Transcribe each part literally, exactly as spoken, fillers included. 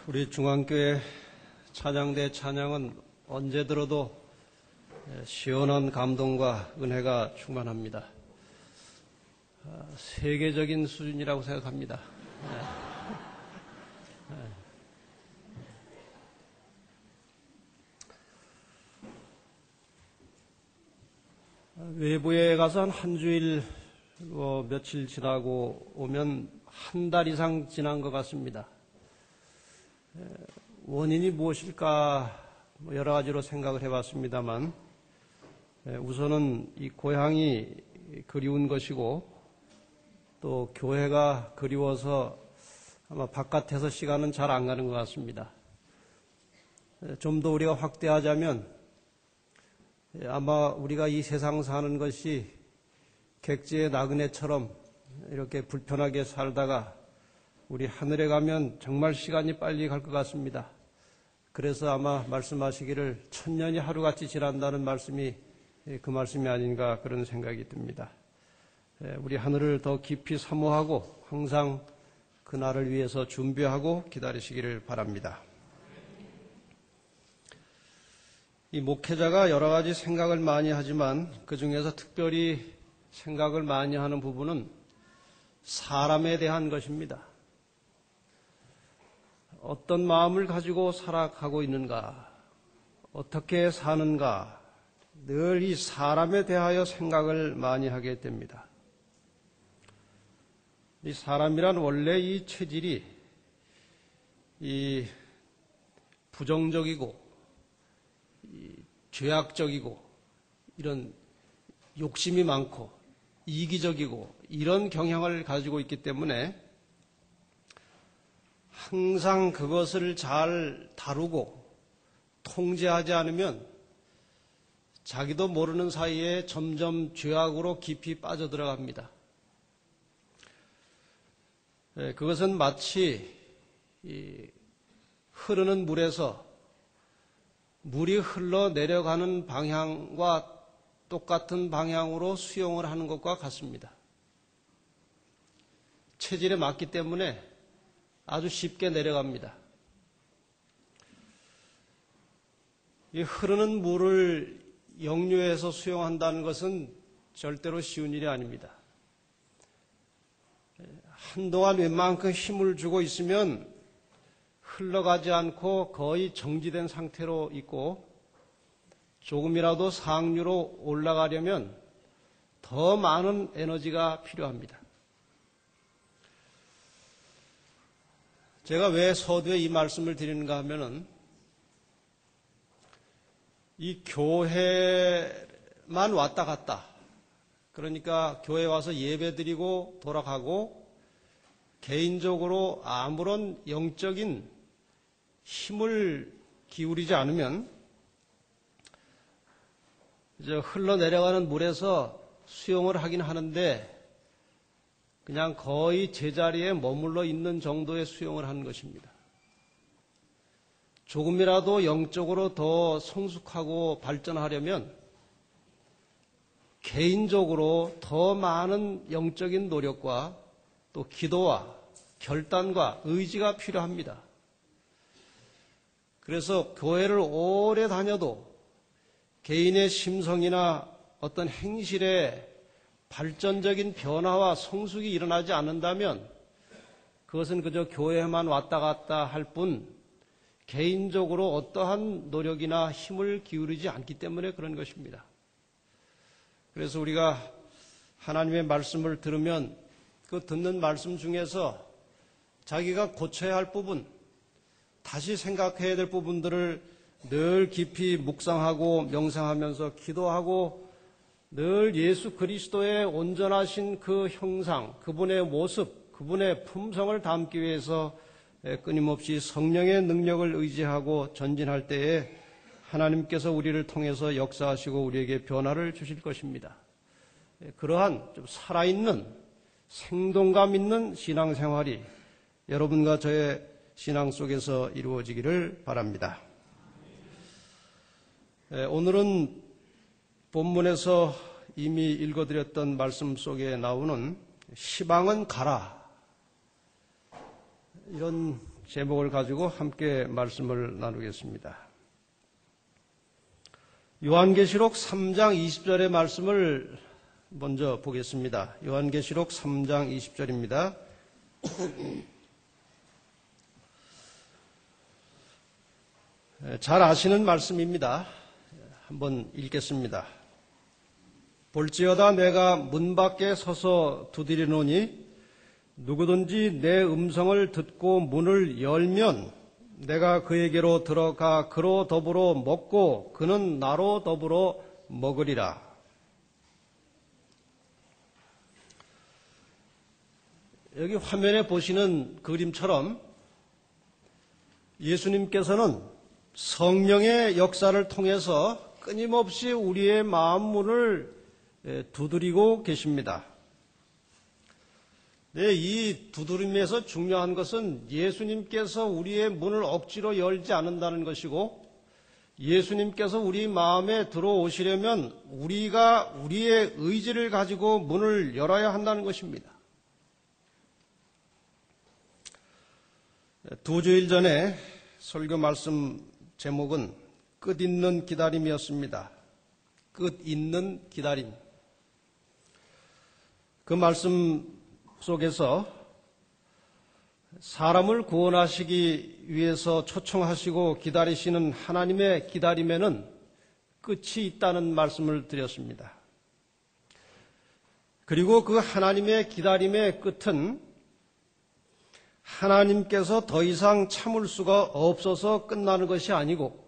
우리 중앙교회 찬양대 찬양은 언제 들어도 시원한 감동과 은혜가 충만합니다. 세계적인 수준이라고 생각합니다. 외부에 가서 한 한 주일, 뭐 며칠 지나고 오면 한 달 이상 지난 것 같습니다. 원인이 무엇일까 여러 가지로 생각을 해봤습니다만, 우선은 이 고향이 그리운 것이고 또 교회가 그리워서 아마 바깥에서 시간은 잘 안 가는 것 같습니다. 좀 더 우리가 확대하자면 아마 우리가 이 세상 사는 것이 객지의 나그네처럼 이렇게 불편하게 살다가 우리 하늘에 가면 정말 시간이 빨리 갈 것 같습니다. 그래서 아마 말씀하시기를 천년이 하루같이 지난다는 말씀이 그 말씀이 아닌가 그런 생각이 듭니다. 우리 하늘을 더 깊이 사모하고 항상 그날을 위해서 준비하고 기다리시기를 바랍니다. 이 목회자가 여러 가지 생각을 많이 하지만 그 중에서 특별히 생각을 많이 하는 부분은 사람에 대한 것입니다. 어떤 마음을 가지고 살아가고 있는가, 어떻게 사는가, 늘 이 사람에 대하여 생각을 많이 하게 됩니다. 이 사람이란 원래 이 체질이 이 부정적이고 이 죄악적이고 이런 욕심이 많고 이기적이고 이런 경향을 가지고 있기 때문에 항상 그것을 잘 다루고 통제하지 않으면 자기도 모르는 사이에 점점 죄악으로 깊이 빠져들어갑니다. 그것은 마치 이 흐르는 물에서 물이 흘러내려가는 방향과 똑같은 방향으로 수용을 하는 것과 같습니다. 체질에 맞기 때문에 아주 쉽게 내려갑니다. 이 흐르는 물을 역류해서 수용한다는 것은 절대로 쉬운 일이 아닙니다. 한동안 웬만큼 힘을 주고 있으면 흘러가지 않고 거의 정지된 상태로 있고, 조금이라도 상류로 올라가려면 더 많은 에너지가 필요합니다. 제가 왜 서두에 이 말씀을 드리는가 하면은, 이 교회만 왔다 갔다, 그러니까 교회 와서 예배 드리고 돌아가고 개인적으로 아무런 영적인 힘을 기울이지 않으면 이제 흘러내려가는 물에서 수영을 하긴 하는데 그냥 거의 제자리에 머물러 있는 정도의 수영을 하는 것입니다. 조금이라도 영적으로 더 성숙하고 발전하려면 개인적으로 더 많은 영적인 노력과 또 기도와 결단과 의지가 필요합니다. 그래서 교회를 오래 다녀도 개인의 심성이나 어떤 행실에 발전적인 변화와 성숙이 일어나지 않는다면 그것은 그저 교회에만 왔다 갔다 할 뿐 개인적으로 어떠한 노력이나 힘을 기울이지 않기 때문에 그런 것입니다. 그래서 우리가 하나님의 말씀을 들으면 그 듣는 말씀 중에서 자기가 고쳐야 할 부분, 다시 생각해야 될 부분들을 늘 깊이 묵상하고 명상하면서 기도하고 늘 예수 그리스도의 온전하신 그 형상, 그분의 모습, 그분의 품성을 담기 위해서 끊임없이 성령의 능력을 의지하고 전진할 때에 하나님께서 우리를 통해서 역사하시고 우리에게 변화를 주실 것입니다. 그러한 좀 살아있는 생동감 있는 신앙생활이 여러분과 저의 신앙 속에서 이루어지기를 바랍니다. 오늘은 본문에서 이미 읽어드렸던 말씀 속에 나오는 시방은 가라, 이런 제목을 가지고 함께 말씀을 나누겠습니다. 요한계시록 삼 장 이십 절의 말씀을 먼저 보겠습니다. 요한계시록 삼 장 이십 절입니다. 잘 아시는 말씀입니다. 한번 읽겠습니다. 볼지어다 내가 문 밖에 서서 두드리노니 누구든지 내 음성을 듣고 문을 열면 내가 그에게로 들어가 그로 더불어 먹고 그는 나로 더불어 먹으리라. 여기 화면에 보시는 그림처럼 예수님께서는 성령의 역사를 통해서 끊임없이 우리의 마음 문을 두드리고 계십니다. 네, 이 두드림에서 중요한 것은 예수님께서 우리의 문을 억지로 열지 않는다는 것이고, 예수님께서 우리 마음에 들어오시려면 우리가 우리의 의지를 가지고 문을 열어야 한다는 것입니다. 두 주일 전에 설교 말씀 제목은 끝있는 기다림이었습니다. 끝있는 기다림. 그 말씀 속에서 사람을 구원하시기 위해서 초청하시고 기다리시는 하나님의 기다림에는 끝이 있다는 말씀을 드렸습니다. 그리고 그 하나님의 기다림의 끝은 하나님께서 더 이상 참을 수가 없어서 끝나는 것이 아니고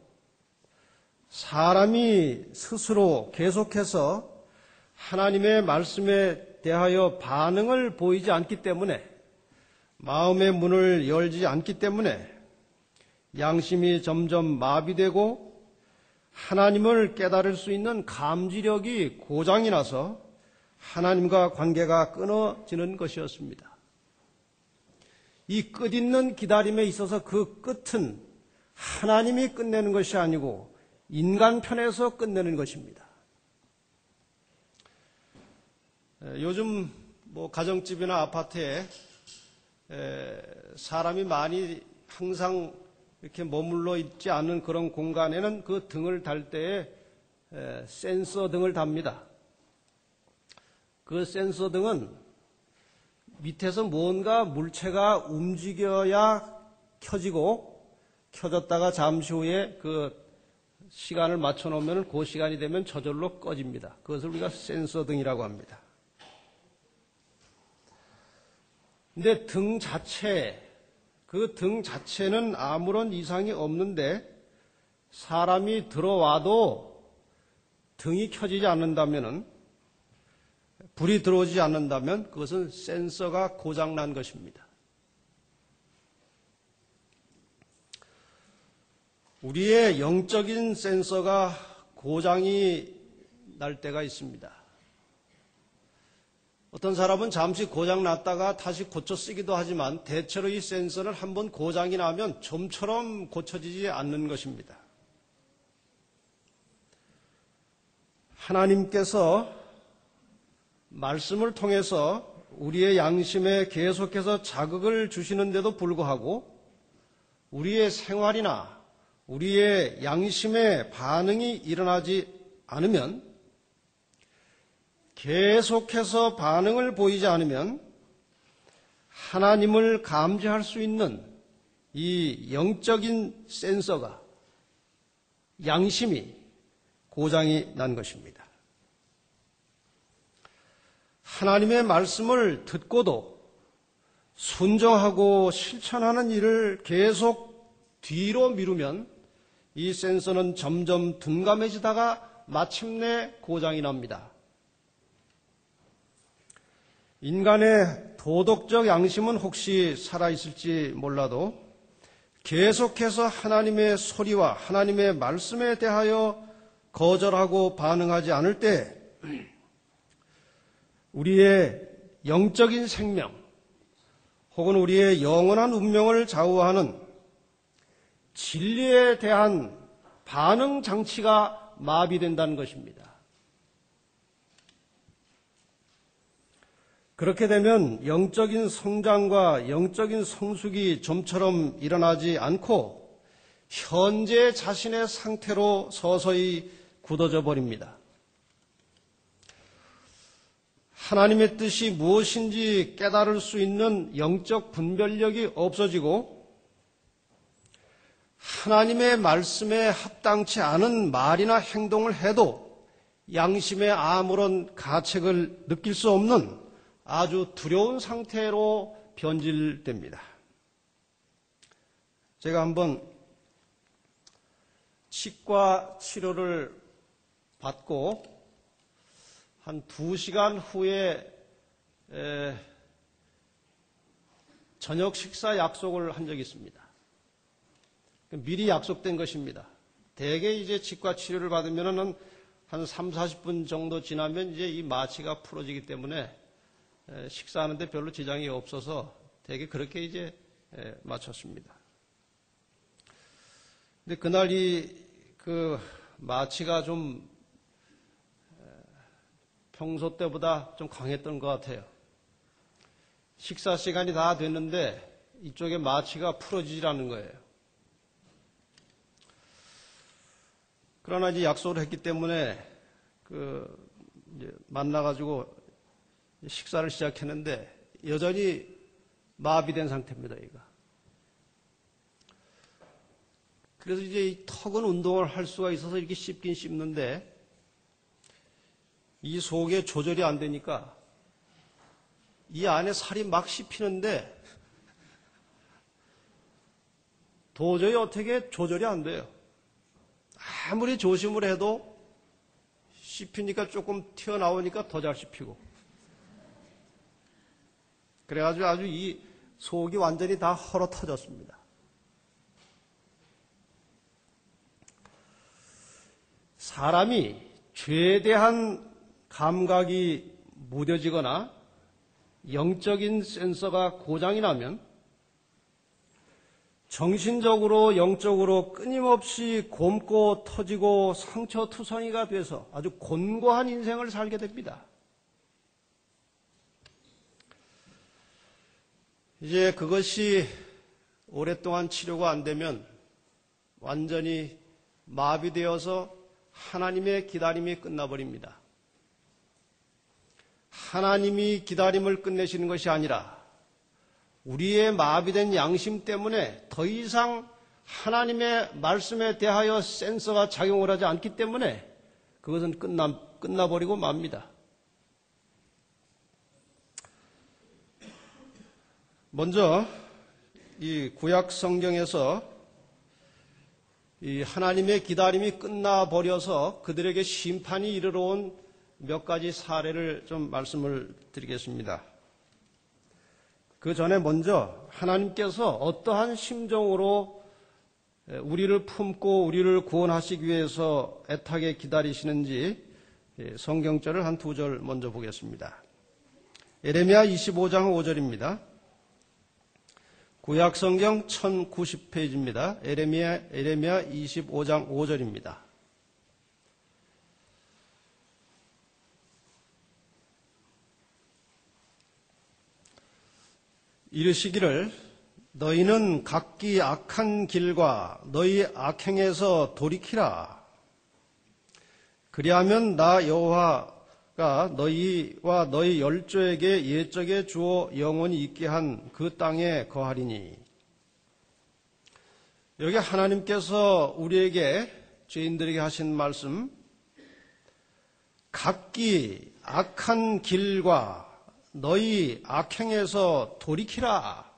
사람이 스스로 계속해서 하나님의 말씀에 대하여 반응을 보이지 않기 때문에, 마음의 문을 열지 않기 때문에 양심이 점점 마비되고 하나님을 깨달을 수 있는 감지력이 고장이 나서 하나님과 관계가 끊어지는 것이었습니다. 이 끝있는 기다림에 있어서 그 끝은 하나님이 끝내는 것이 아니고 인간 편에서 끝내는 것입니다. 요즘 뭐 가정집이나 아파트에 사람이 많이 항상 이렇게 머물러 있지 않은 그런 공간에는 그 등을 달 때에 센서 등을 답니다. 그 센서 등은 밑에서 뭔가 물체가 움직여야 켜지고, 켜졌다가 잠시 후에 그 시간을 맞춰 놓으면 그 시간이 되면 저절로 꺼집니다. 그것을 우리가 센서 등이라고 합니다. 근데 등 자체, 그 등 자체는 아무런 이상이 없는데 사람이 들어와도 등이 켜지지 않는다면은, 불이 들어오지 않는다면 그것은 센서가 고장난 것입니다. 우리의 영적인 센서가 고장이 날 때가 있습니다. 어떤 사람은 잠시 고장 났다가 다시 고쳐 쓰기도 하지만 대체로 이 센서는 한번 고장이 나면 좀처럼 고쳐지지 않는 것입니다. 하나님께서 말씀을 통해서 우리의 양심에 계속해서 자극을 주시는데도 불구하고 우리의 생활이나 우리의 양심의 반응이 일어나지 않으면, 계속해서 반응을 보이지 않으면 하나님을 감지할 수 있는 이 영적인 센서가, 양심이 고장이 난 것입니다. 하나님의 말씀을 듣고도 순종하고 실천하는 일을 계속 뒤로 미루면 이 센서는 점점 둔감해지다가 마침내 고장이 납니다. 인간의 도덕적 양심은 혹시 살아있을지 몰라도 계속해서 하나님의 소리와 하나님의 말씀에 대하여 거절하고 반응하지 않을 때 우리의 영적인 생명 혹은 우리의 영원한 운명을 좌우하는 진리에 대한 반응 장치가 마비된다는 것입니다. 그렇게 되면 영적인 성장과 영적인 성숙이 좀처럼 일어나지 않고 현재 자신의 상태로 서서히 굳어져 버립니다. 하나님의 뜻이 무엇인지 깨달을 수 있는 영적 분별력이 없어지고 하나님의 말씀에 합당치 않은 말이나 행동을 해도 양심에 아무런 가책을 느낄 수 없는 아주 두려운 상태로 변질됩니다. 제가 한번 치과 치료를 받고 한 두 시간 후에 에, 저녁 식사 약속을 한 적이 있습니다. 미리 약속된 것입니다. 대개 이제 치과 치료를 받으면은 한 삼, 사십 분 정도 지나면 이제 이 마취가 풀어지기 때문에 에, 식사하는데 별로 지장이 없어서 대개 그렇게 이제 에, 마쳤습니다. 근데 그날 이 그 마취가 좀 평소 때보다 좀 강했던 것 같아요. 식사 시간이 다 됐는데 이쪽에 마취가 풀어지질 않는 거예요. 그러나 이제 약속을 했기 때문에 그 이제 만나가지고 식사를 시작했는데 여전히 마비된 상태입니다, 얘가. 그래서 이제 이 턱은 운동을 할 수가 있어서 이렇게 씹긴 씹는데 이 속에 조절이 안 되니까 이 안에 살이 막 씹히는데 도저히 어떻게 조절이 안 돼요. 아무리 조심을 해도 씹히니까 조금 튀어나오니까 더 잘 씹히고. 그래가지고 아주 이 속이 완전히 다 헐어 터졌습니다. 사람이 죄에 대한 감각이 무뎌지거나 영적인 센서가 고장이 나면 정신적으로 영적으로 끊임없이 곪고 터지고 상처투성이가 돼서 아주 곤고한 인생을 살게 됩니다. 이제 그것이 오랫동안 치료가 안 되면 완전히 마비되어서 하나님의 기다림이 끝나버립니다. 하나님이 기다림을 끝내시는 것이 아니라 우리의 마비된 양심 때문에 더 이상 하나님의 말씀에 대하여 센서가 작용을 하지 않기 때문에 그것은 끝나, 끝나버리고 맙니다. 먼저 이 구약 성경에서 이 하나님의 기다림이 끝나버려서 그들에게 심판이 이르러 온 몇 가지 사례를 좀 말씀을 드리겠습니다. 그 전에 먼저 하나님께서 어떠한 심정으로 우리를 품고 우리를 구원하시기 위해서 애타게 기다리시는지 성경절을 한 두 절 먼저 보겠습니다. 예레미야 이십오 장 오 절입니다. 구약성경 천구십 페이지입니다. 예레미야, 예레미야 이십오 장 오 절입니다. 이르시기를 너희는 각기 악한 길과 너희 악행에서 돌이키라. 그리하면 나 여호와가 너희와 너희 열조에게 옛적에 주어 영원히 있게 한 그 땅에 거하리니. 여기 하나님께서 우리에게 죄인들에게 하신 말씀, 각기 악한 길과 너희 악행에서 돌이키라.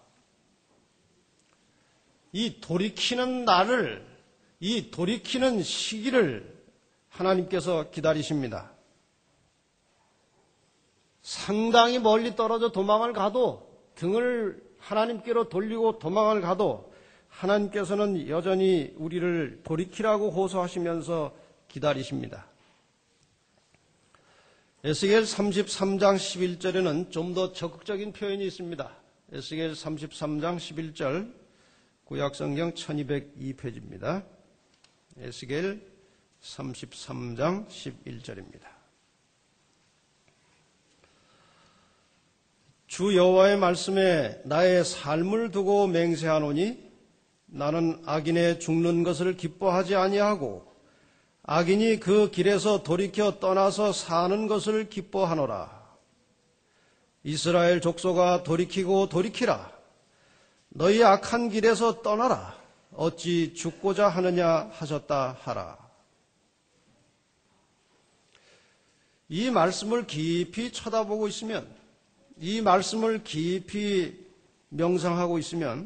이 돌이키는 날을, 이 돌이키는 시기를 하나님께서 기다리십니다. 상당히 멀리 떨어져 도망을 가도, 등을 하나님께로 돌리고 도망을 가도 하나님께서는 여전히 우리를 돌이키라고 호소하시면서 기다리십니다. 에스겔 삼십삼 장 십일 절에는 좀 더 적극적인 표현이 있습니다. 에스겔 삼십삼 장 십일 절, 구약성경 천이백이 페이지입니다. 에스겔 삼십삼 장 십일 절입니다. 주 여호와의 말씀에 나의 삶을 두고 맹세하노니 나는 악인의 죽는 것을 기뻐하지 아니하고 악인이 그 길에서 돌이켜 떠나서 사는 것을 기뻐하노라. 이스라엘 족속아 돌이키고 돌이키라. 너희 악한 길에서 떠나라. 어찌 죽고자 하느냐 하셨다 하라. 이 말씀을 깊이 쳐다보고 있으면, 이 말씀을 깊이 명상하고 있으면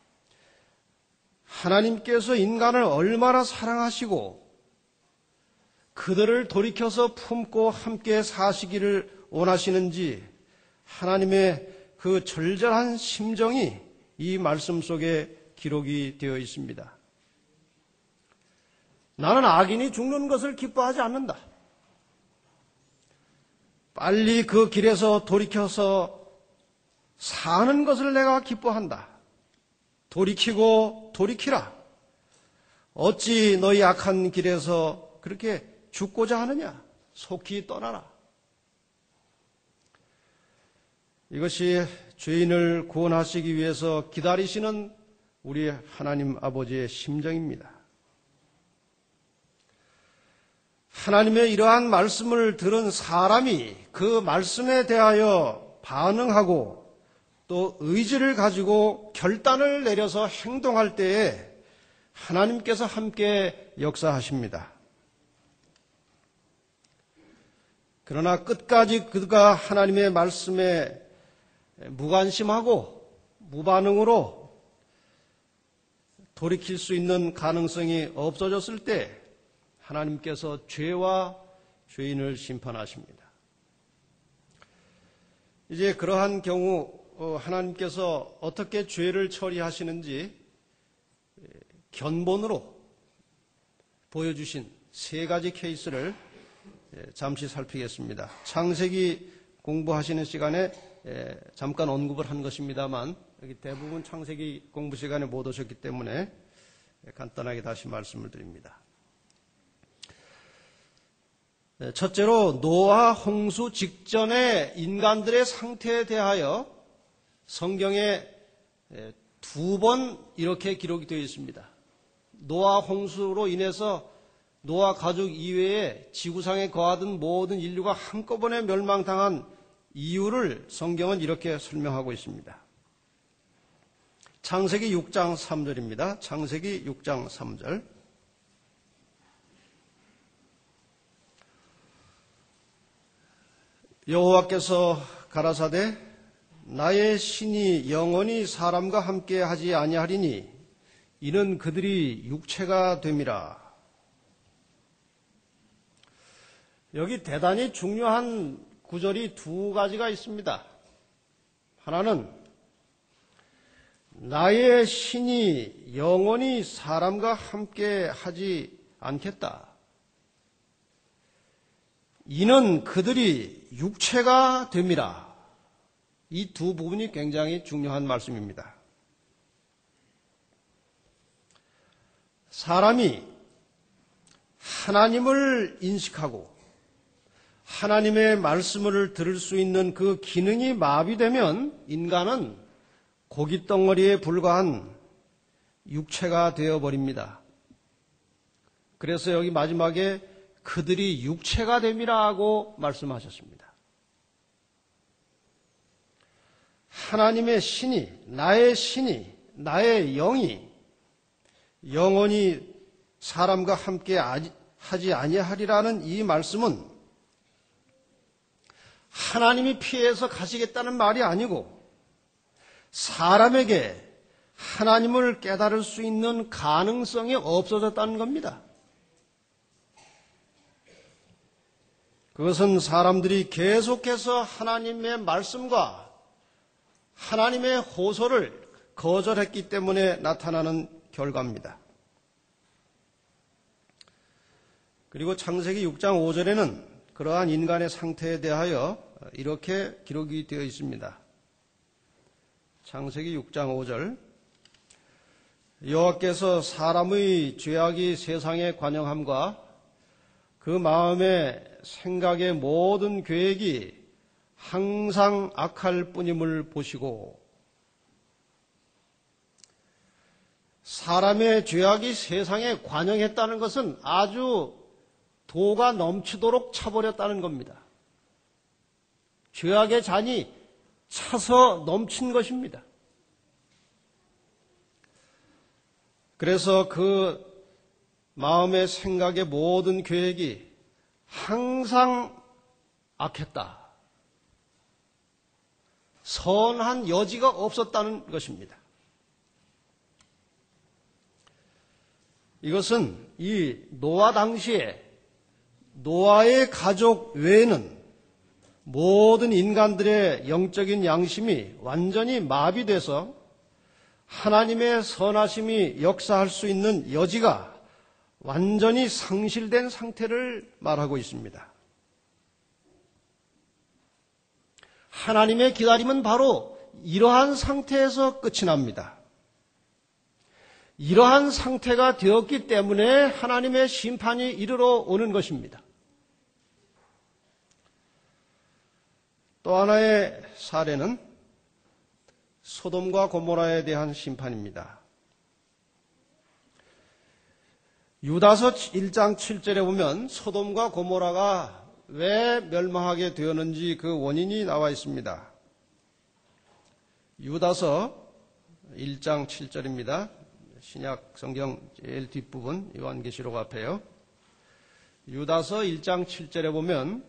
하나님께서 인간을 얼마나 사랑하시고 그들을 돌이켜서 품고 함께 사시기를 원하시는지 하나님의 그 절절한 심정이 이 말씀 속에 기록이 되어 있습니다. 나는 악인이 죽는 것을 기뻐하지 않는다. 빨리 그 길에서 돌이켜서 사는 것을 내가 기뻐한다. 돌이키고 돌이키라. 어찌 너희 악한 길에서 그렇게 죽고자 하느냐? 속히 떠나라. 이것이 죄인을 구원하시기 위해서 기다리시는 우리 하나님 아버지의 심정입니다. 하나님의 이러한 말씀을 들은 사람이 그 말씀에 대하여 반응하고 또 의지를 가지고 결단을 내려서 행동할 때에 하나님께서 함께 역사하십니다. 그러나 끝까지 그가 하나님의 말씀에 무관심하고 무반응으로 돌이킬 수 있는 가능성이 없어졌을 때 하나님께서 죄와 죄인을 심판하십니다. 이제 그러한 경우 하나님께서 어떻게 죄를 처리하시는지 견본으로 보여주신 세 가지 케이스를 잠시 살피겠습니다. 창세기 공부하시는 시간에 잠깐 언급을 한 것입니다만 여기 대부분 창세기 공부 시간에 못 오셨기 때문에 간단하게 다시 말씀을 드립니다. 첫째로 노아 홍수 직전의 인간들의 상태에 대하여 성경에 두 번 이렇게 기록이 되어 있습니다. 노아 홍수로 인해서 노아 가족 이외에 지구상에 거하던 모든 인류가 한꺼번에 멸망당한 이유를 성경은 이렇게 설명하고 있습니다. 창세기 육 장 삼 절입니다. 창세기 육 장 삼 절. 여호와께서 가라사대 나의 신이 영원히 사람과 함께 하지 아니하리니 이는 그들이 육체가 됨이라. 여기 대단히 중요한 구절이 두 가지가 있습니다. 하나는 나의 신이 영원히 사람과 함께 하지 않겠다. 이는 그들이 육체가 됨이라. 이 두 부분이 굉장히 중요한 말씀입니다. 사람이 하나님을 인식하고 하나님의 말씀을 들을 수 있는 그 기능이 마비되면 인간은 고깃덩어리에 불과한 육체가 되어버립니다. 그래서 여기 마지막에 그들이 육체가 됨이라 하고 말씀하셨습니다. 하나님의 신이, 나의 신이, 나의 영이 영원히 사람과 함께 하지 아니하리라는 이 말씀은 하나님이 피해서 가시겠다는 말이 아니고 사람에게 하나님을 깨달을 수 있는 가능성이 없어졌다는 겁니다. 그것은 사람들이 계속해서 하나님의 말씀과 하나님의 호소를 거절했기 때문에 나타나는 결과입니다. 그리고 창세기 육 장 오 절에는 그러한 인간의 상태에 대하여 이렇게 기록이 되어 있습니다. 창세기 육 장 오 절. 여호와께서 사람의 죄악이 세상에 관영함과 그 마음의 생각의 모든 계획이 항상 악할 뿐임을 보시고 사람의 죄악이 세상에 관영했다는 것은 아주 도가 넘치도록 차버렸다는 겁니다. 죄악의 잔이 차서 넘친 것입니다. 그래서 그 마음의 생각의 모든 계획이 항상 악했다. 선한 여지가 없었다는 것입니다. 이것은 이 노아 당시에 노아의 가족 외에는 모든 인간들의 영적인 양심이 완전히 마비돼서 하나님의 선하심이 역사할 수 있는 여지가 완전히 상실된 상태를 말하고 있습니다. 하나님의 기다림은 바로 이러한 상태에서 끝이 납니다. 이러한 상태가 되었기 때문에 하나님의 심판이 이르러 오는 것입니다. 또 하나의 사례는 소돔과 고모라에 대한 심판입니다. 유다서 일 장 칠 절에 보면 소돔과 고모라가 왜 멸망하게 되었는지 그 원인이 나와 있습니다. 유다서 일 장 칠 절입니다. 신약 성경 제일 뒷부분 요한계시록 앞에요. 유다서 일 장 칠 절에 보면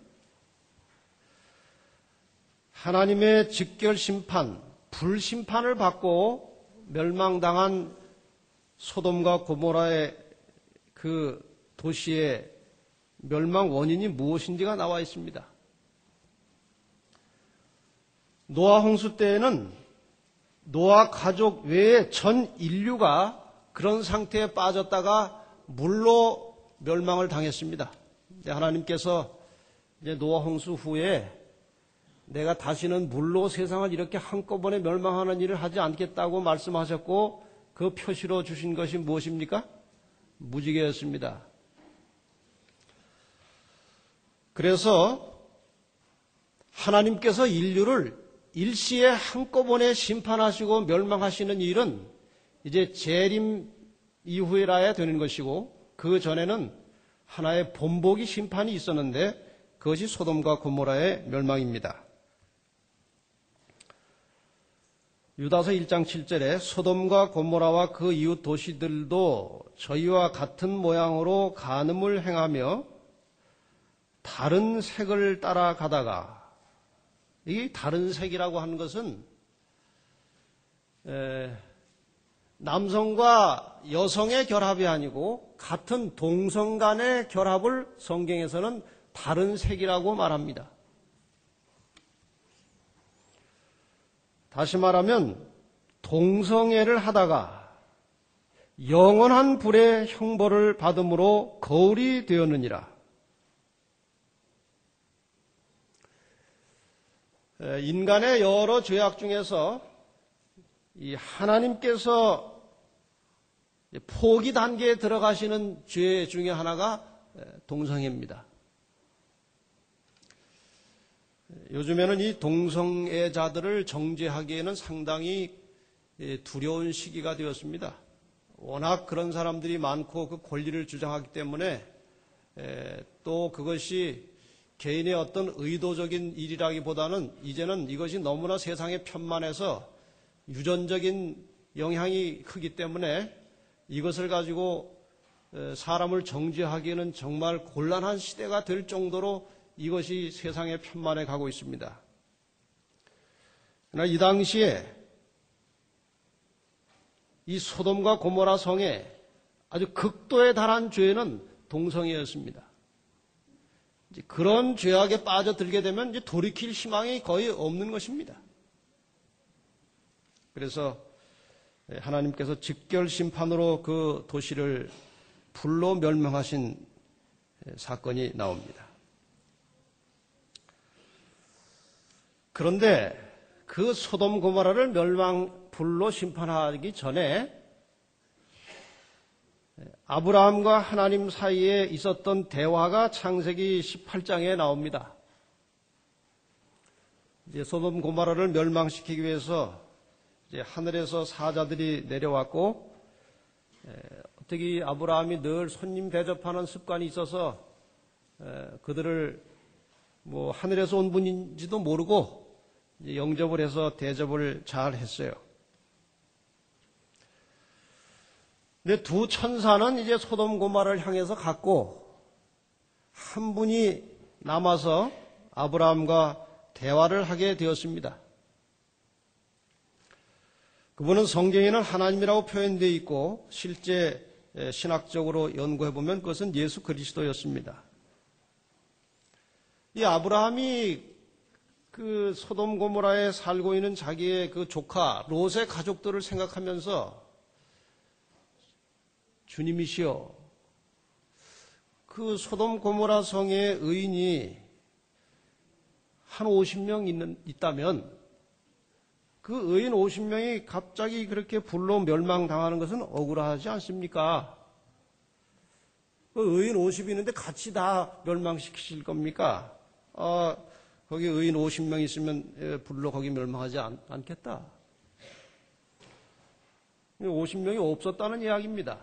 하나님의 직결 심판, 불심판을 받고 멸망당한 소돔과 고모라의 그 도시의 멸망 원인이 무엇인지가 나와 있습니다. 노아 홍수 때에는 노아 가족 외에 전 인류가 그런 상태에 빠졌다가 물로 멸망을 당했습니다. 근데 하나님께서 이제 노아 홍수 후에 내가 다시는 물로 세상을 이렇게 한꺼번에 멸망하는 일을 하지 않겠다고 말씀하셨고 그 표시로 주신 것이 무엇입니까? 무지개였습니다. 그래서 하나님께서 인류를 일시에 한꺼번에 심판하시고 멸망하시는 일은 이제 재림 이후에라야 되는 것이고 그 전에는 하나의 본보기 심판이 있었는데 그것이 소돔과 고모라의 멸망입니다. 유다서 일 장 칠 절에 소돔과 고모라와 그 이웃 도시들도 저희와 같은 모양으로 간음을 행하며 다른 색을 따라가다가, 이 다른 색이라고 하는 것은 에, 남성과 여성의 결합이 아니고 같은 동성 간의 결합을 성경에서는 다른 색이라고 말합니다. 다시 말하면 동성애를 하다가 영원한 불의 형벌을 받음으로 거울이 되었느니라. 인간의 여러 죄악 중에서 이 하나님께서 포기 단계에 들어가시는 죄 중에 하나가 동성애입니다. 요즘에는 이 동성애자들을 정죄하기에는 상당히 두려운 시기가 되었습니다. 워낙 그런 사람들이 많고 그 권리를 주장하기 때문에 또 그것이 개인의 어떤 의도적인 일이라기보다는 이제는 이것이 너무나 세상에 편만해서 유전적인 영향이 크기 때문에 이것을 가지고 사람을 정죄하기에는 정말 곤란한 시대가 될 정도로 이것이 세상에 편만해 가고 있습니다. 그러나 이 당시에 이 소돔과 고모라 성에 아주 극도에 달한 죄는 동성애였습니다. 이제 그런 죄악에 빠져들게 되면 이제 돌이킬 희망이 거의 없는 것입니다. 그래서 하나님께서 직결 심판으로 그 도시를 불로 멸망하신 사건이 나옵니다. 그런데 그 소돔 고모라를 멸망 불로 심판하기 전에 아브라함과 하나님 사이에 있었던 대화가 창세기 십팔 장에 나옵니다. 이제 소돔 고모라를 멸망시키기 위해서 이제 하늘에서 사자들이 내려왔고, 에, 특히 아브라함이 늘 손님 대접하는 습관이 있어서 에, 그들을 뭐 하늘에서 온 분인지도 모르고 이제 영접을 해서 대접을 잘 했어요. 근데 두 천사는 이제 소돔 고모라를 향해서 갔고, 한 분이 남아서 아브라함과 대화를 하게 되었습니다. 그분은 성경에는 하나님이라고 표현되어 있고 실제 신학적으로 연구해보면 그것은 예수 그리스도였습니다. 이 아브라함이 그 소돔 고모라에 살고 있는 자기의 그 조카 롯의 가족들을 생각하면서 주님이시여, 그 소돔 고모라 성의 의인이 한 오십 명 있는, 있다면 그 의인 오십 명이 갑자기 그렇게 불로 멸망당하는 것은 억울하지 않습니까? 그 의인 오십이 있는데 같이 다 멸망시키실 겁니까? 아, 거기 의인 오십 명 있으면 불로 거기 멸망하지 않, 않겠다. 오십 명이 없었다는 이야기입니다.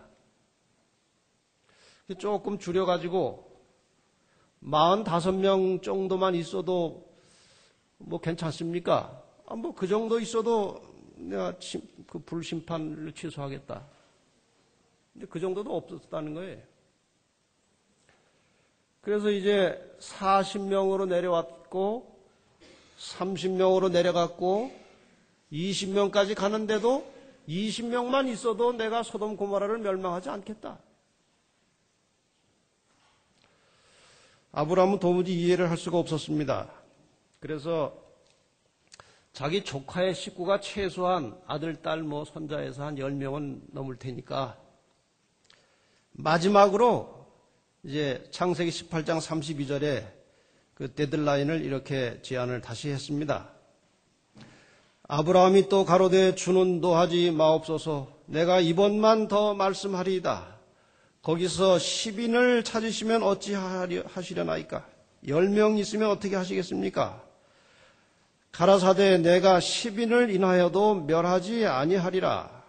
조금 줄여가지고 사십오 명 정도만 있어도 뭐 괜찮습니까? 아, 뭐 그 정도 있어도 내가 그 불심판을 취소하겠다. 근데 그 정도도 없었다는 거예요. 그래서 이제 사십 명으로 내려왔고 삼십 명으로 내려갔고 이십 명까지 가는데도 이십 명만 있어도 내가 소돔 고모라를 멸망하지 않겠다. 아브라함은 도무지 이해를 할 수가 없었습니다. 그래서 자기 조카의 식구가 최소한 아들, 딸, 뭐 손자에서 한 열 명은 넘을 테니까 마지막으로 이제 창세기 십팔 장 삼십이 절에 그 데드라인을 이렇게 제안을 다시 했습니다. 아브라함이 또 가로되 주는 도하지 마옵소서. 내가 이번만 더 말씀하리이다. 거기서 십 인을 찾으시면 어찌 하시려나이까? 열 명 있으면 어떻게 하시겠습니까? 가라사대 내가 십 인을 인하여도 멸하지 아니하리라.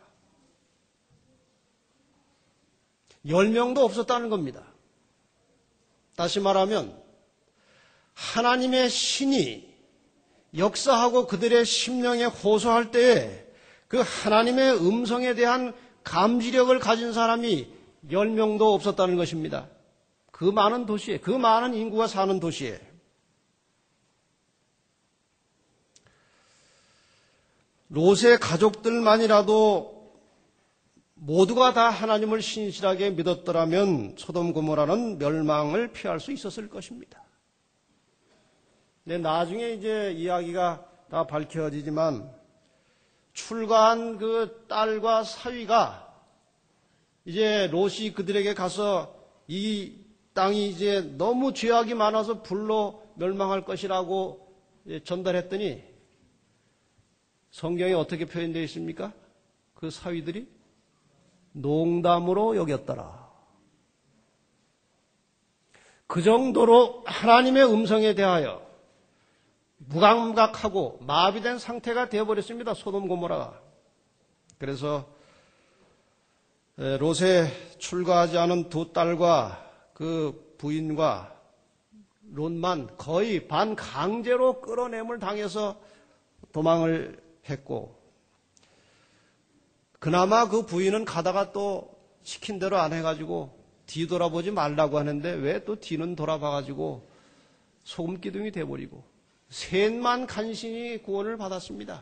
열 명도 없었다는 겁니다. 다시 말하면 하나님의 신이 역사하고 그들의 심령에 호소할 때에 그 하나님의 음성에 대한 감지력을 가진 사람이 열 명도 없었다는 것입니다. 그 많은 도시에, 그 많은 인구가 사는 도시에. 롯의 가족들만이라도 모두가 다 하나님을 신실하게 믿었더라면 소돔 고모라는 멸망을 피할 수 있었을 것입니다. 근데 나중에 이제 이야기가 다 밝혀지지만 출가한 그 딸과 사위가 이제 롯이 그들에게 가서 이 땅이 이제 너무 죄악이 많아서 불로 멸망할 것이라고 전달했더니 성경에 어떻게 표현되어 있습니까? 그 사위들이 농담으로 여겼더라. 그 정도로 하나님의 음성에 대하여 무감각하고 마비된 상태가 되어버렸습니다. 소돔 고모라가. 그래서 롯에 출가하지 않은 두 딸과 그 부인과 롯만 거의 반강제로 끌어냄을 당해서 도망을 했고, 그나마 그 부인은 가다가 또 시킨 대로 안 해가지고 뒤돌아보지 말라고 하는데 왜 또 뒤는 돌아봐가지고 소금기둥이 돼버리고 셋만 간신히 구원을 받았습니다.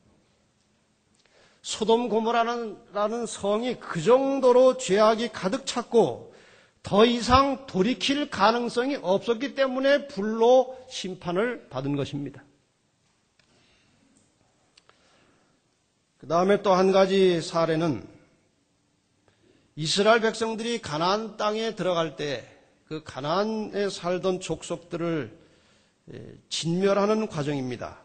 소돔 고모라는 성이 그 정도로 죄악이 가득 찼고 더 이상 돌이킬 가능성이 없었기 때문에 불로 심판을 받은 것입니다. 그 다음에 또 한 가지 사례는 이스라엘 백성들이 가나안 땅에 들어갈 때 그 가나안에 살던 족속들을 진멸하는 과정입니다.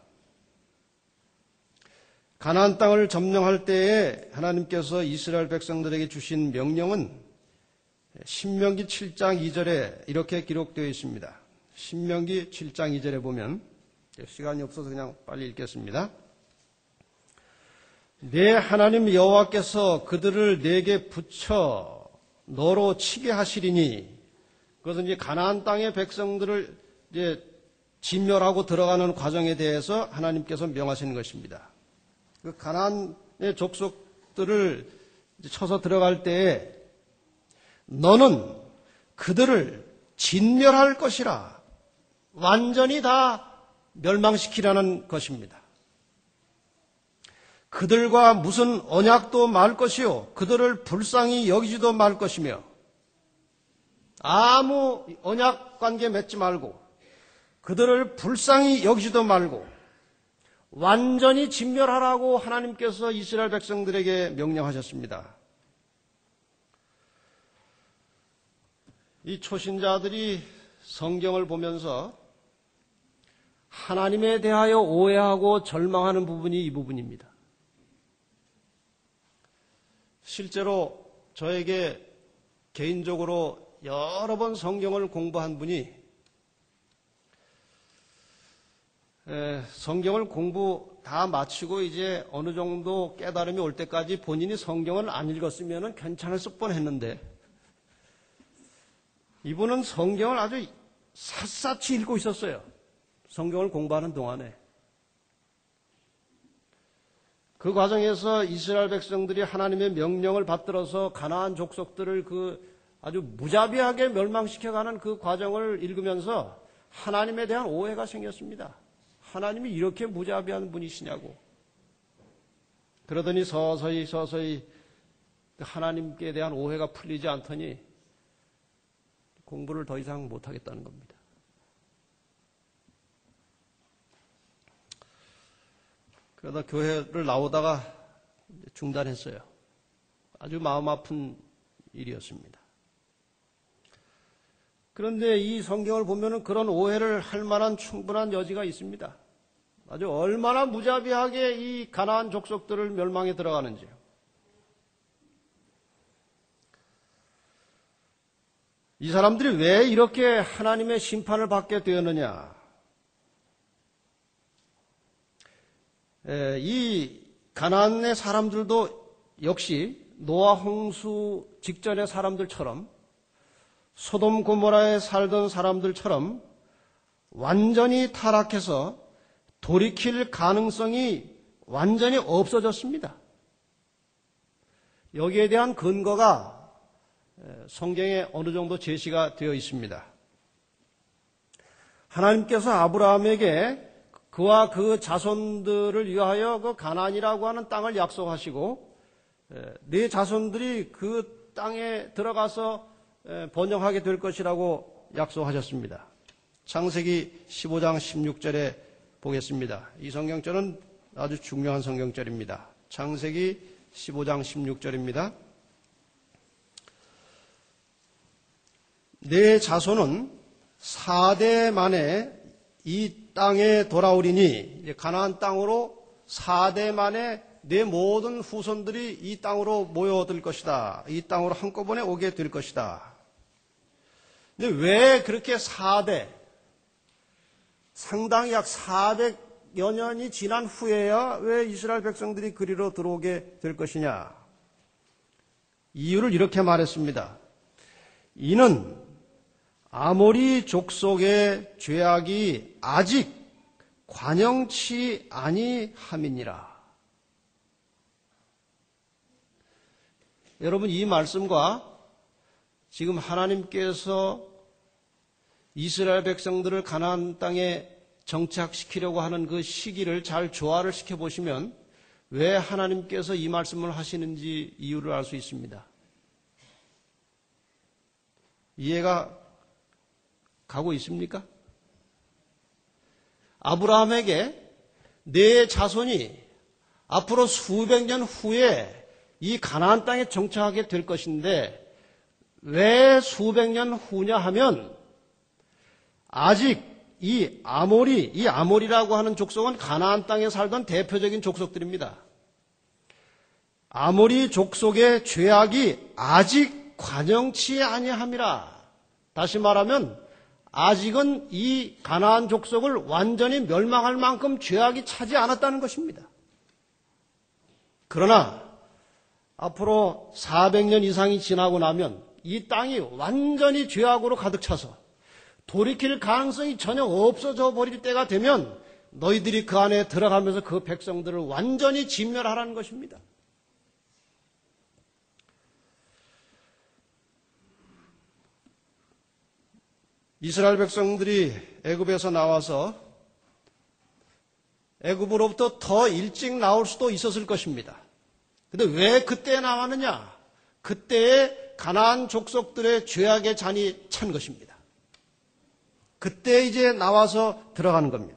가나안 땅을 점령할 때에 하나님께서 이스라엘 백성들에게 주신 명령은 신명기 칠 장 이 절에 이렇게 기록되어 있습니다. 신명기 칠 장 이 절에 보면 시간이 없어서 그냥 빨리 읽겠습니다. 내 하나님 여호와께서 그들을 내게 붙여 너로 치게 하시리니, 그것은 이제 가나안 땅의 백성들을 이제 진멸하고 들어가는 과정에 대해서 하나님께서 명하시는 것입니다. 그 가나안의 족속들을 쳐서 들어갈 때에 너는 그들을 진멸할 것이라, 완전히 다 멸망시키라는 것입니다. 그들과 무슨 언약도 말 것이요, 그들을 불쌍히 여기지도 말 것이며, 아무 언약 관계 맺지 말고 그들을 불쌍히 여기지도 말고 완전히 진멸하라고 하나님께서 이스라엘 백성들에게 명령하셨습니다. 이 초신자들이 성경을 보면서 하나님에 대하여 오해하고 절망하는 부분이 이 부분입니다. 실제로 저에게 개인적으로 여러 번 성경을 공부한 분이 에, 성경을 공부 다 마치고 이제 어느 정도 깨달음이 올 때까지 본인이 성경을 안 읽었으면 괜찮을 뻔했는데, 이분은 성경을 아주 샅샅이 읽고 있었어요. 성경을 공부하는 동안에. 그 과정에서 이스라엘 백성들이 하나님의 명령을 받들어서 가나안 족속들을 그 아주 무자비하게 멸망시켜가는 그 과정을 읽으면서 하나님에 대한 오해가 생겼습니다. 하나님이 이렇게 무자비한 분이시냐고. 그러더니 서서히 서서히 하나님께 대한 오해가 풀리지 않더니 공부를 더 이상 못하겠다는 겁니다. 그러다 교회를 나오다가 중단했어요. 아주 마음 아픈 일이었습니다. 그런데 이 성경을 보면은 그런 오해를 할 만한 충분한 여지가 있습니다. 아주 얼마나 무자비하게 이 가나안 족속들을 멸망에 들어가는지요. 이 사람들이 왜 이렇게 하나님의 심판을 받게 되었느냐? 에, 이 가나안의 사람들도 역시 노아 홍수 직전의 사람들처럼, 소돔 고모라에 살던 사람들처럼 완전히 타락해서 돌이킬 가능성이 완전히 없어졌습니다. 여기에 대한 근거가 성경에 어느 정도 제시가 되어 있습니다. 하나님께서 아브라함에게 그와 그 자손들을 위하여 그 가나안이라고 하는 땅을 약속하시고, 네 자손들이 그 땅에 들어가서 번영하게 될 것이라고 약속하셨습니다. 창세기 십오 장 십육 절에 보겠습니다. 이 성경절은 아주 중요한 성경절입니다. 창세기 십오 장 십육 절입니다. 내 자손은 사 대 만에 이 땅에 돌아오리니, 가나안 땅으로 사 대 만에 내 모든 후손들이 이 땅으로 모여들 것이다. 이 땅으로 한꺼번에 오게 될 것이다. 근데 왜 그렇게 사 대, 상당히 약 사백여 년이 지난 후에야 왜 이스라엘 백성들이 그리로 들어오게 될 것이냐? 이유를 이렇게 말했습니다. 이는 아모리 족속의 죄악이 아직 관영치 아니함이니라. 여러분, 이 말씀과 지금 하나님께서 이스라엘 백성들을 가나안 땅에 정착시키려고 하는 그 시기를 잘 조화를 시켜보시면 왜 하나님께서 이 말씀을 하시는지 이유를 알 수 있습니다. 이해가 가고 있습니까? 아브라함에게 내 자손이 앞으로 수백 년 후에 이 가나안 땅에 정착하게 될 것인데, 왜 수백 년 후냐 하면 아직 이 아모리, 이 아모리라고 하는 족속은 가나안 땅에 살던 대표적인 족속들입니다. 아모리 족속의 죄악이 아직 관영치 아니함이라. 다시 말하면 아직은 이 가나안 족속을 완전히 멸망할 만큼 죄악이 차지 않았다는 것입니다. 그러나 앞으로 사백 년 이상이 지나고 나면 이 땅이 완전히 죄악으로 가득 차서 돌이킬 가능성이 전혀 없어져 버릴 때가 되면 너희들이 그 안에 들어가면서 그 백성들을 완전히 진멸하라는 것입니다. 이스라엘 백성들이 애굽에서 나와서 애굽으로부터 더 일찍 나올 수도 있었을 것입니다. 그런데 왜 그때 나왔느냐? 그때에 가나안 족속들의 죄악의 잔이 찬 것입니다. 그때 이제 나와서 들어가는 겁니다.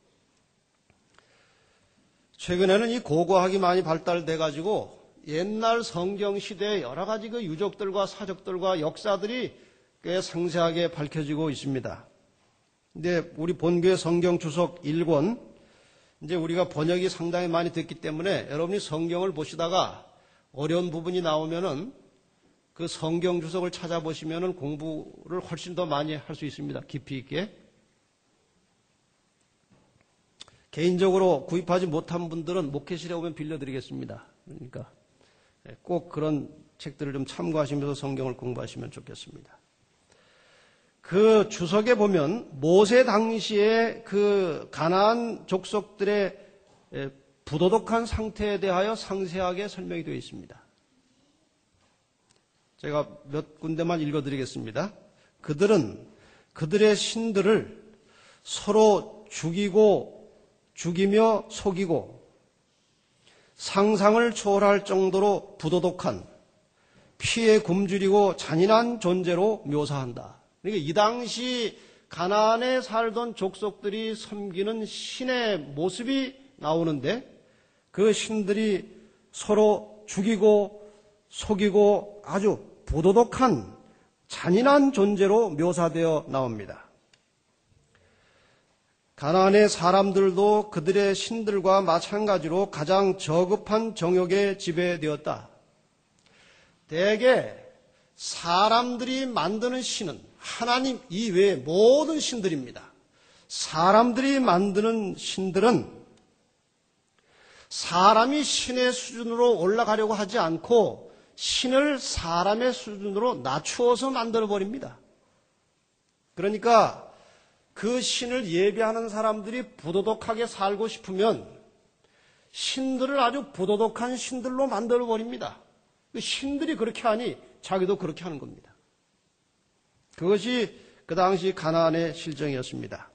최근에는 이 고고학이 많이 발달돼 가지고 옛날 성경 시대의 여러 가지 그 유적들과 사적들과 역사들이 꽤 상세하게 밝혀지고 있습니다. 근데 우리 본교의 성경 주석 일 권, 이제 우리가 번역이 상당히 많이 됐기 때문에 여러분이 성경을 보시다가 어려운 부분이 나오면은 그 성경 주석을 찾아보시면은 공부를 훨씬 더 많이 할 수 있습니다. 깊이 있게. 개인적으로 구입하지 못한 분들은 목회실에 오면 빌려드리겠습니다. 그러니까 꼭 그런 책들을 좀 참고하시면서 성경을 공부하시면 좋겠습니다. 그 주석에 보면 모세 당시에 그 가나안 족속들의 부도덕한 상태에 대하여 상세하게 설명이 되어 있습니다. 제가 몇 군데만 읽어드리겠습니다. 그들은 그들의 신들을 서로 죽이고 죽이며 속이고 상상을 초월할 정도로 부도덕한 피에 굶주리고 잔인한 존재로 묘사한다. 그러니까 이 당시 가나안에 살던 족속들이 섬기는 신의 모습이 나오는데 그 신들이 서로 죽이고 속이고 아주 부도덕한 잔인한 존재로 묘사되어 나옵니다. 가나안의 사람들도 그들의 신들과 마찬가지로 가장 저급한 정욕에 지배되었다. 대개 사람들이 만드는 신은 하나님 이외의 모든 신들입니다. 사람들이 만드는 신들은 사람이 신의 수준으로 올라가려고 하지 않고 신을 사람의 수준으로 낮추어서 만들어버립니다. 그러니까 그 신을 예배하는 사람들이 부도덕하게 살고 싶으면 신들을 아주 부도덕한 신들로 만들어버립니다. 신들이 그렇게 하니 자기도 그렇게 하는 겁니다. 그것이 그 당시 가나안의 실정이었습니다.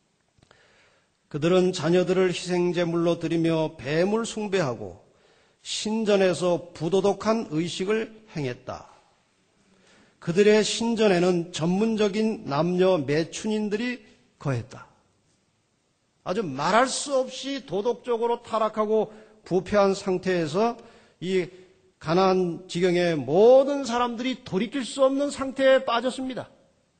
그들은 자녀들을 희생제물로 드리며 뱀을 숭배하고 신전에서 부도덕한 의식을 행했다. 그들의 신전에는 전문적인 남녀 매춘인들이 거했다. 아주 말할 수 없이 도덕적으로 타락하고 부패한 상태에서 이 가나안 지경의 모든 사람들이 돌이킬 수 없는 상태에 빠졌습니다.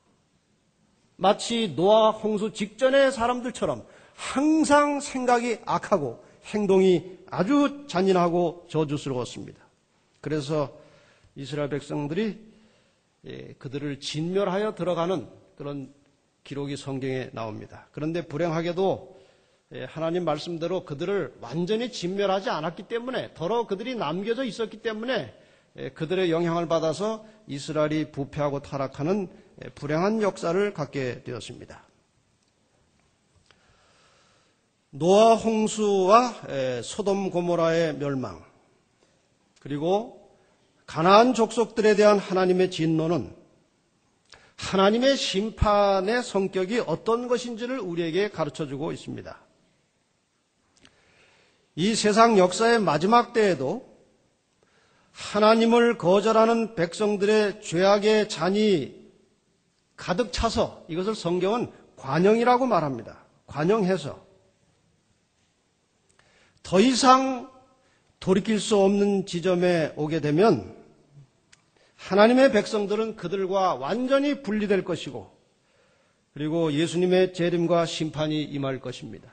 마치 노아 홍수 직전의 사람들처럼 항상 생각이 악하고 행동이 아주 잔인하고 저주스러웠습니다. 그래서 이스라엘 백성들이 그들을 진멸하여 들어가는 그런 기록이 성경에 나옵니다. 그런데 불행하게도 하나님 말씀대로 그들을 완전히 진멸하지 않았기 때문에 더러 그들이 남겨져 있었기 때문에 그들의 영향을 받아서 이스라엘이 부패하고 타락하는 불행한 역사를 갖게 되었습니다. 노아 홍수와 소돔 고모라의 멸망 그리고 가나안 족속들에 대한 하나님의 진노는 하나님의 심판의 성격이 어떤 것인지를 우리에게 가르쳐주고 있습니다. 이 세상 역사의 마지막 때에도 하나님을 거절하는 백성들의 죄악의 잔이 가득 차서 이것을 성경은 관영이라고 말합니다. 관영해서 더 이상 돌이킬 수 없는 지점에 오게 되면 하나님의 백성들은 그들과 완전히 분리될 것이고 그리고 예수님의 재림과 심판이 임할 것입니다.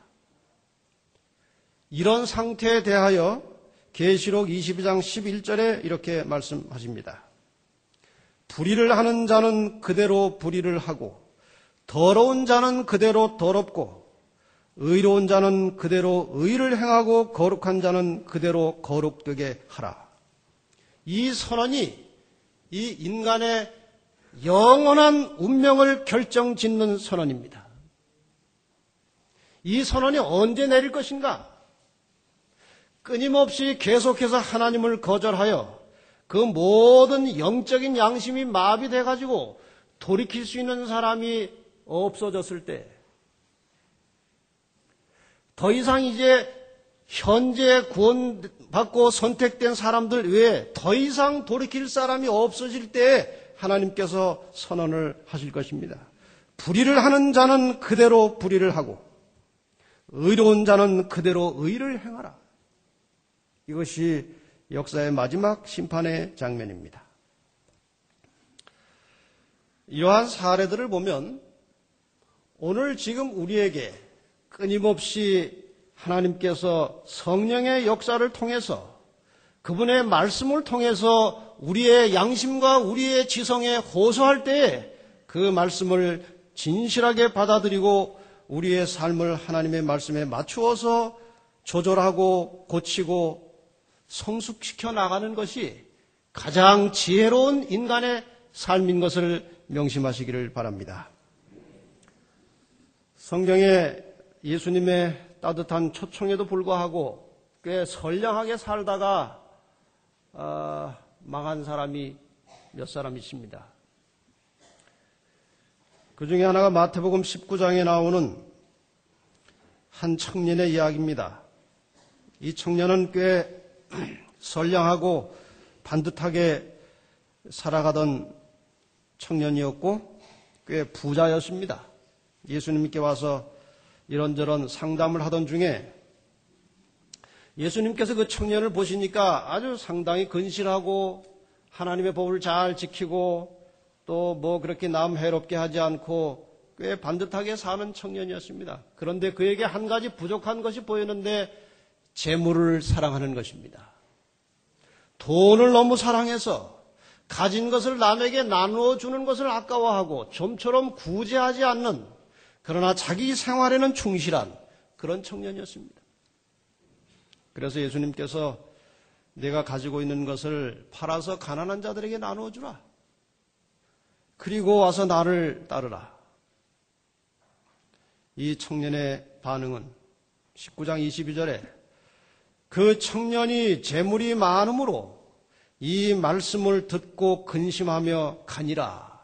이런 상태에 대하여 계시록 이십이 장 십일 절에 이렇게 말씀하십니다. 불의를 하는 자는 그대로 불의를 하고 더러운 자는 그대로 더럽고 의로운 자는 그대로 의를 행하고 거룩한 자는 그대로 거룩되게 하라. 이 선언이 이 인간의 영원한 운명을 결정짓는 선언입니다. 이 선언이 언제 내릴 것인가? 끊임없이 계속해서 하나님을 거절하여 그 모든 영적인 양심이 마비돼 가지고 돌이킬 수 있는 사람이 없어졌을 때, 더 이상 이제 현재 구원받고 선택된 사람들 외에 더 이상 돌이킬 사람이 없어질 때 하나님께서 선언을 하실 것입니다. 불의를 하는 자는 그대로 불의를 하고 의로운 자는 그대로 의를 행하라. 이것이 역사의 마지막 심판의 장면입니다. 이러한 사례들을 보면 오늘 지금 우리에게 끊임없이 하나님께서 성령의 역사를 통해서 그분의 말씀을 통해서 우리의 양심과 우리의 지성에 호소할 때에 그 말씀을 진실하게 받아들이고 우리의 삶을 하나님의 말씀에 맞추어서 조절하고 고치고 성숙시켜 나가는 것이 가장 지혜로운 인간의 삶인 것을 명심하시기를 바랍니다. 성경에 예수님의 따뜻한 초청에도 불구하고 꽤 선량하게 살다가 어, 망한 사람이 몇 사람 있습니다. 그 중에 하나가 마태복음 십구 장에 나오는 한 청년의 이야기입니다. 이 청년은 꽤 선량하고 반듯하게 살아가던 청년이었고 꽤 부자였습니다. 예수님께 와서 이런저런 상담을 하던 중에 예수님께서 그 청년을 보시니까 아주 상당히 근실하고 하나님의 법을 잘 지키고 또 뭐 그렇게 남 해롭게 하지 않고 꽤 반듯하게 사는 청년이었습니다. 그런데 그에게 한 가지 부족한 것이 보이는데 재물을 사랑하는 것입니다. 돈을 너무 사랑해서 가진 것을 남에게 나누어 주는 것을 아까워하고 좀처럼 구제하지 않는, 그러나 자기 생활에는 충실한 그런 청년이었습니다. 그래서 예수님께서 내가 가지고 있는 것을 팔아서 가난한 자들에게 나누어 주라. 그리고 와서 나를 따르라. 이 청년의 반응은 십구 장 이십이 절에 그 청년이 재물이 많음으로 이 말씀을 듣고 근심하며 가니라.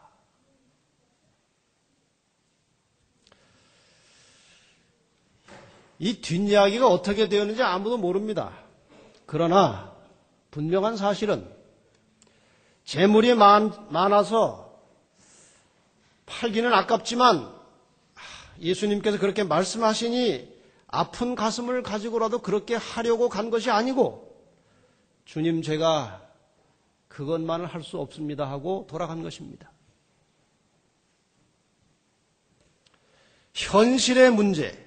이 뒷이야기가 어떻게 되었는지 아무도 모릅니다. 그러나 분명한 사실은 재물이 많, 많아서 팔기는 아깝지만 예수님께서 그렇게 말씀하시니 아픈 가슴을 가지고라도 그렇게 하려고 간 것이 아니고 주님 제가 그것만을 할 수 없습니다 하고 돌아간 것입니다. 현실의 문제,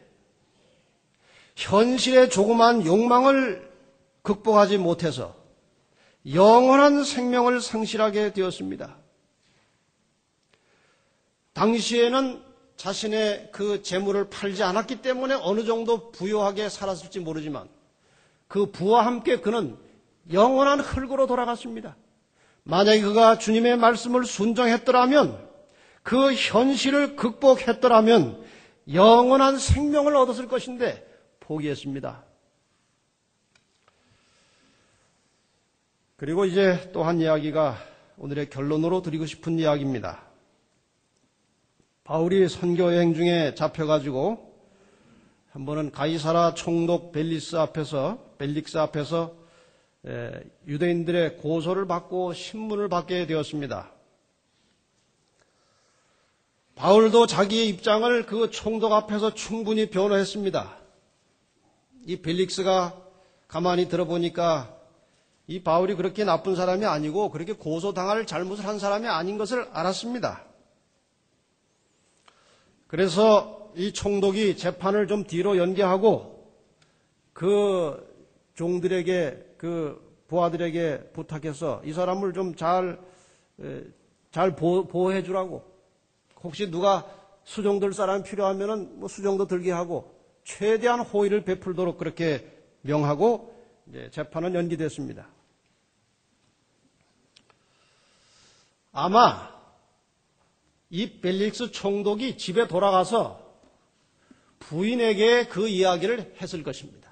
현실의 조그만 욕망을 극복하지 못해서 영원한 생명을 상실하게 되었습니다. 당시에는 자신의 그 재물을 팔지 않았기 때문에 어느 정도 부유하게 살았을지 모르지만 그 부와 함께 그는 영원한 흙으로 돌아갔습니다. 만약에 그가 주님의 말씀을 순종했더라면, 그 현실을 극복했더라면 영원한 생명을 얻었을 것인데 포기했습니다. 그리고 이제 또 한 이야기가 오늘의 결론으로 드리고 싶은 이야기입니다. 바울이 선교여행 중에 잡혀가지고 한 번은 가이사라 총독 벨리스 앞에서 벨릭스 앞에서 유대인들의 고소를 받고 신문을 받게 되었습니다. 바울도 자기의 입장을 그 총독 앞에서 충분히 변호했습니다. 이 벨릭스가 가만히 들어보니까 이 바울이 그렇게 나쁜 사람이 아니고 그렇게 고소당할 잘못을 한 사람이 아닌 것을 알았습니다. 그래서 이 총독이 재판을 좀 뒤로 연기하고 그 종들에게, 그 부하들에게 부탁해서 이 사람을 좀 잘, 잘 보호해 주라고. 혹시 누가 수종 들 사람이 필요하면은 뭐 수종도 들게 하고 최대한 호의를 베풀도록 그렇게 명하고 이제 재판은 연기됐습니다. 아마 이 벨릭스 총독이 집에 돌아가서 부인에게 그 이야기를 했을 것입니다.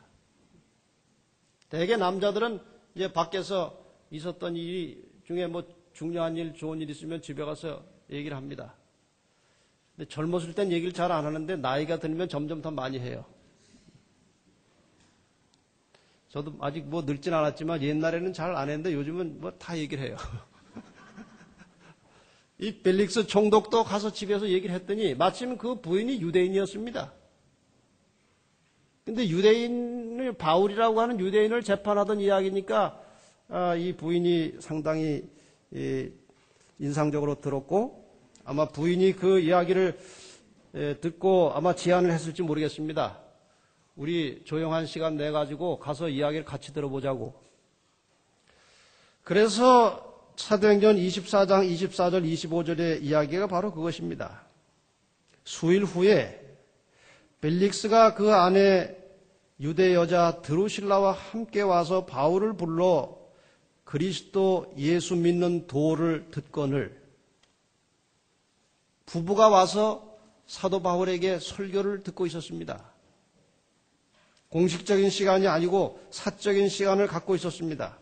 대개 남자들은 이제 밖에서 있었던 일 중에 뭐 중요한 일, 좋은 일 있으면 집에 가서 얘기를 합니다. 근데 젊었을 땐 얘기를 잘 안 하는데 나이가 들면 점점 더 많이 해요. 저도 아직 뭐 늙진 않았지만 옛날에는 잘 안 했는데 요즘은 뭐 다 얘기를 해요. 이 벨릭스 총독도 가서 집에서 얘기를 했더니 마침 그 부인이 유대인이었습니다. 근데 유대인을, 바울이라고 하는 유대인을 재판하던 이야기니까 아, 이 부인이 상당히 이, 인상적으로 들었고 아마 부인이 그 이야기를 에, 듣고 아마 제안을 했을지 모르겠습니다. 우리 조용한 시간 내가지고 가서 이야기를 같이 들어보자고. 그래서 사도행전 이십사 장 이십사 절 이십오 절의 이야기가 바로 그것입니다. 수일 후에 벨릭스가 그 아내 유대 여자 드루실라와 함께 와서 바울을 불러 그리스도 예수 믿는 도를 듣거늘 부부가 와서 사도 바울에게 설교를 듣고 있었습니다. 공식적인 시간이 아니고 사적인 시간을 갖고 있었습니다.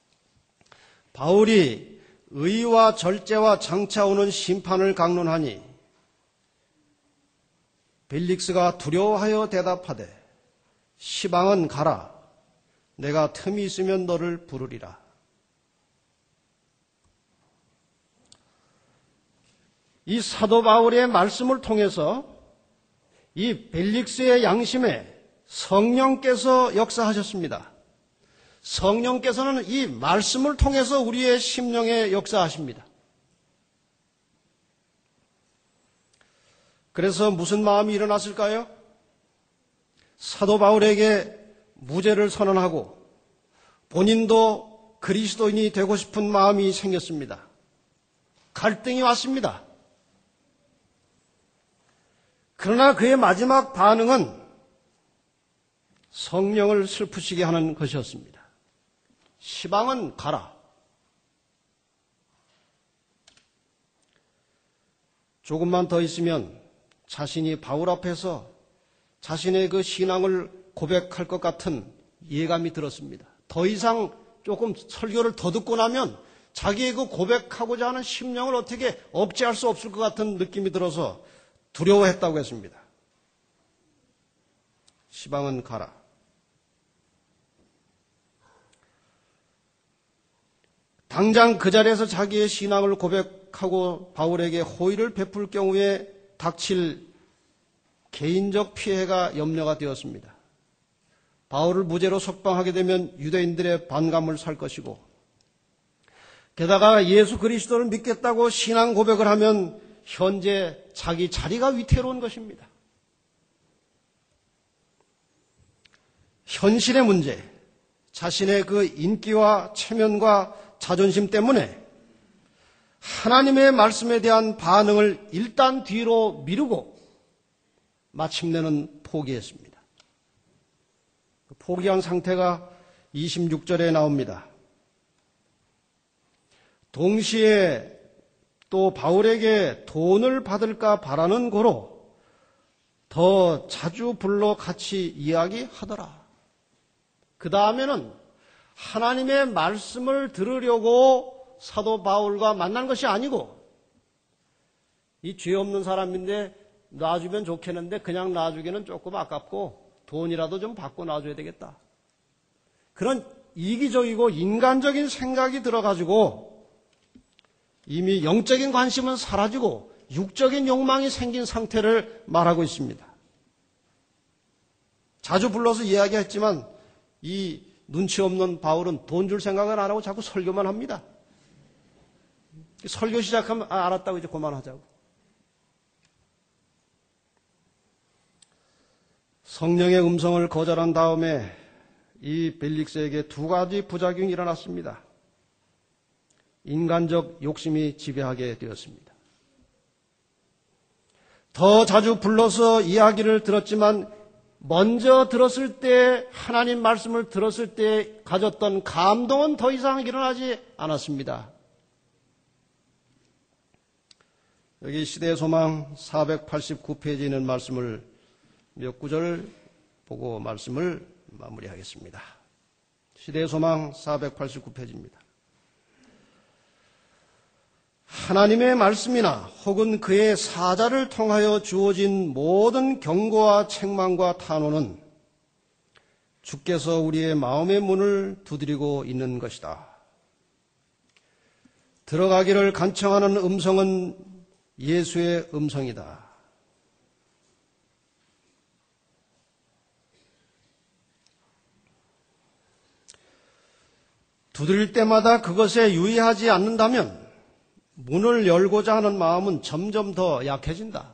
바울이 의와 절제와 장차 오는 심판을 강론하니 벨릭스가 두려워하여 대답하되 시방은 가라. 내가 틈이 있으면 너를 부르리라. 이 사도 바울의 말씀을 통해서 이 벨릭스의 양심에 성령께서 역사하셨습니다. 성령께서는 이 말씀을 통해서 우리의 심령에 역사하십니다. 그래서 무슨 마음이 일어났을까요? 사도 바울에게 무죄를 선언하고 본인도 그리스도인이 되고 싶은 마음이 생겼습니다. 갈등이 왔습니다. 그러나 그의 마지막 반응은 성령을 슬프시게 하는 것이었습니다. 시방은 가라. 조금만 더 있으면 자신이 바울 앞에서 자신의 그 신앙을 고백할 것 같은 예감이 들었습니다. 더 이상 조금 설교를 더 듣고 나면 자기의 그 고백하고자 하는 심령을 어떻게 억제할 수 없을 것 같은 느낌이 들어서 두려워했다고 했습니다. 시방은 가라. 당장 그 자리에서 자기의 신앙을 고백하고 바울에게 호의를 베풀 경우에 닥칠 개인적 피해가 염려가 되었습니다. 바울을 무죄로 석방하게 되면 유대인들의 반감을 살 것이고 게다가 예수 그리스도를 믿겠다고 신앙 고백을 하면 현재 자기 자리가 위태로운 것입니다. 현실의 문제, 자신의 그 인기와 체면과 자존심 때문에 하나님의 말씀에 대한 반응을 일단 뒤로 미루고 마침내는 포기했습니다. 포기한 상태가 이십육 절에 나옵니다. 동시에 또 바울에게 돈을 받을까 바라는 고로 더 자주 불러 같이 이야기하더라. 그 다음에는 하나님의 말씀을 들으려고 사도 바울과 만난 것이 아니고 이 죄 없는 사람인데 놔주면 좋겠는데 그냥 놔주기는 조금 아깝고 돈이라도 좀 받고 놔줘야 되겠다. 그런 이기적이고 인간적인 생각이 들어가지고 이미 영적인 관심은 사라지고 육적인 욕망이 생긴 상태를 말하고 있습니다. 자주 불러서 이야기했지만 이 눈치 없는 바울은 돈 줄 생각은 안 하고 자꾸 설교만 합니다. 설교 시작하면 아, 알았다고 이제 그만하자고. 성령의 음성을 거절한 다음에 이 벨릭스에게 두 가지 부작용이 일어났습니다. 인간적 욕심이 지배하게 되었습니다. 더 자주 불러서 이야기를 들었지만 먼저 들었을 때, 하나님 말씀을 들었을 때 가졌던 감동은 더 이상 일어나지 않았습니다. 여기 시대의 소망 사백팔십구 페이지에 있는 말씀을 몇 구절 보고 말씀을 마무리하겠습니다. 시대의 소망 사백팔십구 페이지입니다. 하나님의 말씀이나 혹은 그의 사자를 통하여 주어진 모든 경고와 책망과 탄원은 주께서 우리의 마음의 문을 두드리고 있는 것이다. 들어가기를 간청하는 음성은 예수의 음성이다. 두드릴 때마다 그것에 유의하지 않는다면 문을 열고자 하는 마음은 점점 더 약해진다.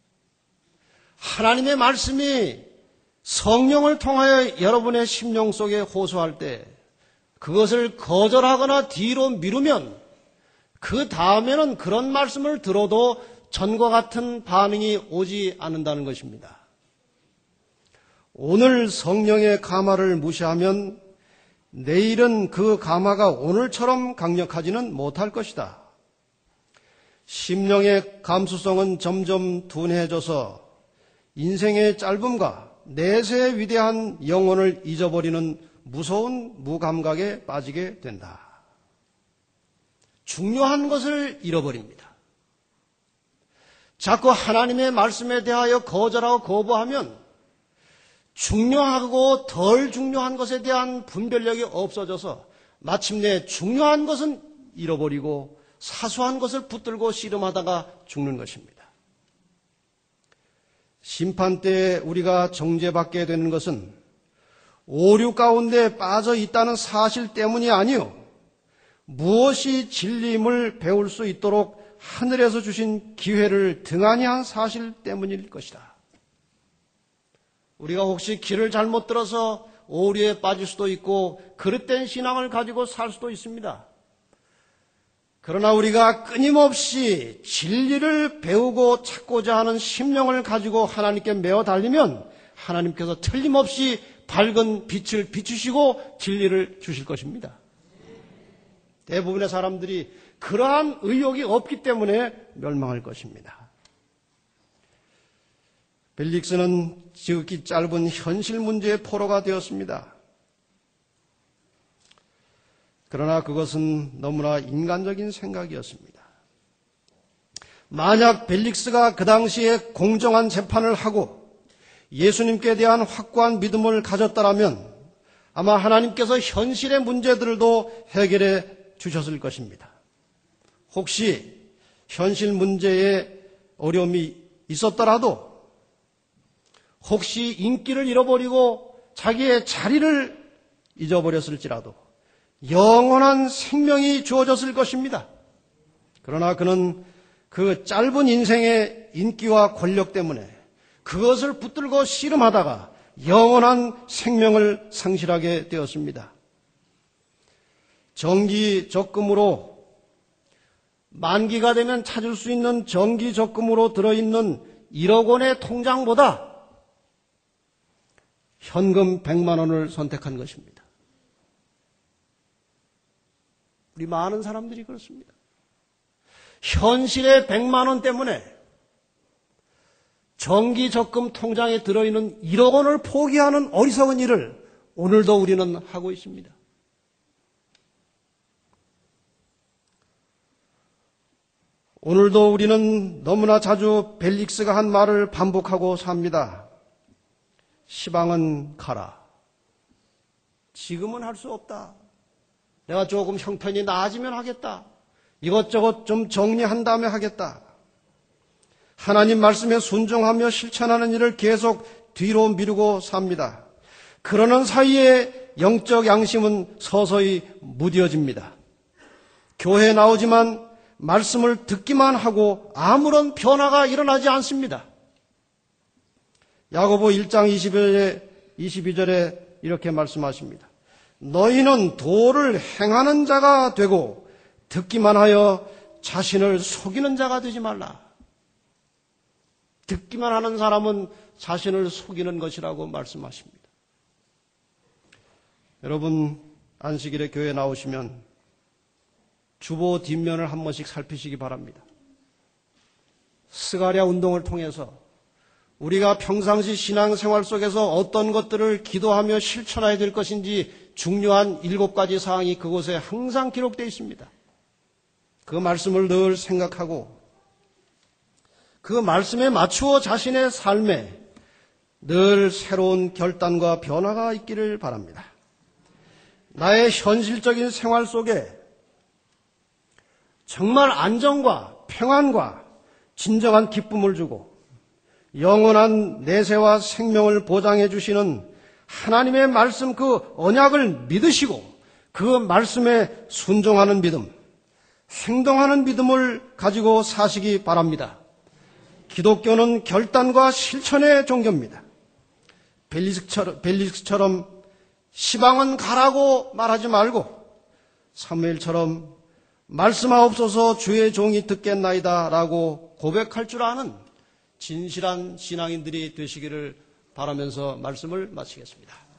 하나님의 말씀이 성령을 통하여 여러분의 심령 속에 호소할 때 그것을 거절하거나 뒤로 미루면 그 다음에는 그런 말씀을 들어도 전과 같은 반응이 오지 않는다는 것입니다. 오늘 성령의 감화를 무시하면 내일은 그 감화가 오늘처럼 강력하지는 못할 것이다. 심령의 감수성은 점점 둔해져서 인생의 짧음과 내세의 위대한 영혼을 잊어버리는 무서운 무감각에 빠지게 된다. 중요한 것을 잃어버립니다. 자꾸 하나님의 말씀에 대하여 거절하고 거부하면 중요하고 덜 중요한 것에 대한 분별력이 없어져서 마침내 중요한 것은 잃어버리고 사소한 것을 붙들고 씨름하다가 죽는 것입니다. 심판 때에 우리가 정죄받게 되는 것은 오류 가운데 빠져 있다는 사실 때문이 아니요, 무엇이 진리임을 배울 수 있도록 하늘에서 주신 기회를 등한히 한 사실 때문일 것이다. 우리가 혹시 길을 잘못 들어서 오류에 빠질 수도 있고 그릇된 신앙을 가지고 살 수도 있습니다. 그러나 우리가 끊임없이 진리를 배우고 찾고자 하는 심령을 가지고 하나님께 매어 달리면 하나님께서 틀림없이 밝은 빛을 비추시고 진리를 주실 것입니다. 대부분의 사람들이 그러한 의욕이 없기 때문에 멸망할 것입니다. 벨릭스는 지극히 짧은 현실 문제의 포로가 되었습니다. 그러나 그것은 너무나 인간적인 생각이었습니다. 만약 벨릭스가 그 당시에 공정한 재판을 하고 예수님께 대한 확고한 믿음을 가졌더라면 아마 하나님께서 현실의 문제들도 해결해 주셨을 것입니다. 혹시 현실 문제에 어려움이 있었더라도, 혹시 인기를 잃어버리고 자기의 자리를 잊어버렸을지라도 영원한 생명이 주어졌을 것입니다. 그러나 그는 그 짧은 인생의 인기와 권력 때문에 그것을 붙들고 씨름하다가 영원한 생명을 상실하게 되었습니다. 정기 적금으로 만기가 되면 찾을 수 있는 정기 적금으로 들어있는 일억 원의 통장보다 현금 백만 원을 선택한 것입니다. 우리 많은 사람들이 그렇습니다. 현실의 백만 원 때문에 정기 적금 통장에 들어있는 일억 원을 포기하는 어리석은 일을 오늘도 우리는 하고 있습니다. 오늘도 우리는 너무나 자주 벨릭스가 한 말을 반복하고 삽니다. 시방은 가라. 지금은 할 수 없다. 내가 조금 형편이 나아지면 하겠다. 이것저것 좀 정리한 다음에 하겠다. 하나님 말씀에 순종하며 실천하는 일을 계속 뒤로 미루고 삽니다. 그러는 사이에 영적 양심은 서서히 무뎌집니다. 교회에 나오지만 말씀을 듣기만 하고 아무런 변화가 일어나지 않습니다. 야고보 일 장 이십이 절에 이렇게 말씀하십니다. 너희는 도를 행하는 자가 되고 듣기만 하여 자신을 속이는 자가 되지 말라. 듣기만 하는 사람은 자신을 속이는 것이라고 말씀하십니다. 여러분, 안식일에 교회 나오시면 주보 뒷면을 한 번씩 살피시기 바랍니다. 스가랴 운동을 통해서 우리가 평상시 신앙생활 속에서 어떤 것들을 기도하며 실천해야 될 것인지 중요한 일곱 가지 사항이 그곳에 항상 기록되어 있습니다. 그 말씀을 늘 생각하고 그 말씀에 맞추어 자신의 삶에 늘 새로운 결단과 변화가 있기를 바랍니다. 나의 현실적인 생활 속에 정말 안정과 평안과 진정한 기쁨을 주고 영원한 내세와 생명을 보장해 주시는 하나님의 말씀 그 언약을 믿으시고 그 말씀에 순종하는 믿음, 행동하는 믿음을 가지고 사시기 바랍니다. 기독교는 결단과 실천의 종교입니다. 벨리스처럼, 벨리스처럼 시방은 가라고 말하지 말고 사무엘처럼 말씀하옵소서 주의 종이 듣겠나이다 라고 고백할 줄 아는 진실한 신앙인들이 되시기를 바라면서 말씀을 마치겠습니다.